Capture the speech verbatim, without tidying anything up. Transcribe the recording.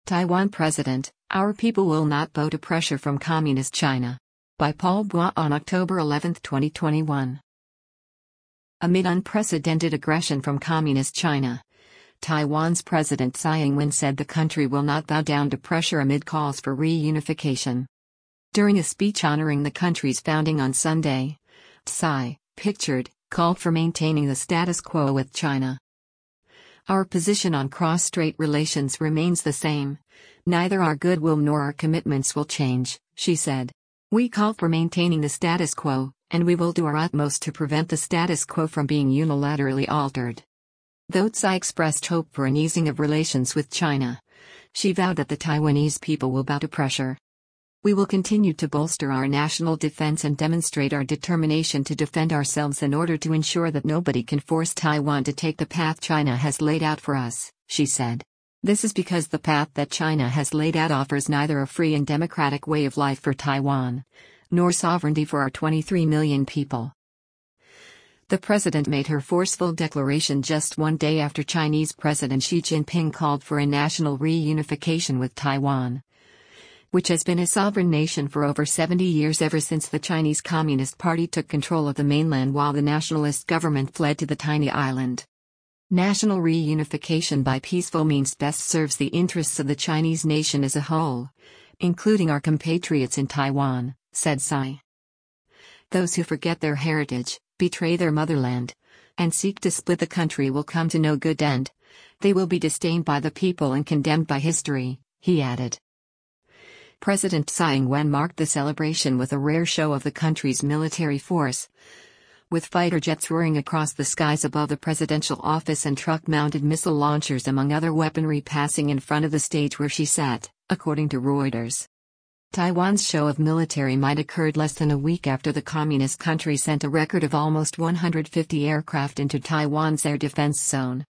Taiwan President, "Our people will not bow to pressure from Communist China." By Paul Bois on October eleventh, twenty twenty-one. Amid unprecedented aggression from Communist China, Taiwan's President Tsai Ing-wen said the country will not bow down to pressure amid calls for reunification. During a speech honoring the country's founding on Sunday, Tsai, pictured, called for maintaining the status quo with China. "Our position on cross-strait relations remains the same. Neither our goodwill nor our commitments will change," she said. "We call for maintaining the status quo, and we will do our utmost to prevent the status quo from being unilaterally altered." Though Tsai expressed hope for an easing of relations with China, she vowed that the Taiwanese people will bow to pressure. "We will continue to bolster our national defense and demonstrate our determination to defend ourselves in order to ensure that nobody can force Taiwan to take the path China has laid out for us," she said. "This is because the path that China has laid out offers neither a free and democratic way of life for Taiwan, nor sovereignty for our twenty-three million people." The president made her forceful declaration just one day after Chinese President Xi Jinping called for a national reunification with Taiwan, which has been a sovereign nation for over seventy years, ever since the Chinese Communist Party took control of the mainland while the nationalist government fled to the tiny island. "National reunification by peaceful means best serves the interests of the Chinese nation as a whole, including our compatriots in Taiwan," said Tsai. "Those who forget their heritage, betray their motherland, and seek to split the country will come to no good end. They will be disdained by the people and condemned by history," he added. President Tsai Ing-wen marked the celebration with a rare show of the country's military force, with fighter jets roaring across the skies above the presidential office and truck-mounted missile launchers among other weaponry passing in front of the stage where she sat, according to Reuters. Taiwan's show of military might occurred less than a week after the communist country sent a record of almost one hundred fifty aircraft into Taiwan's air defense zone.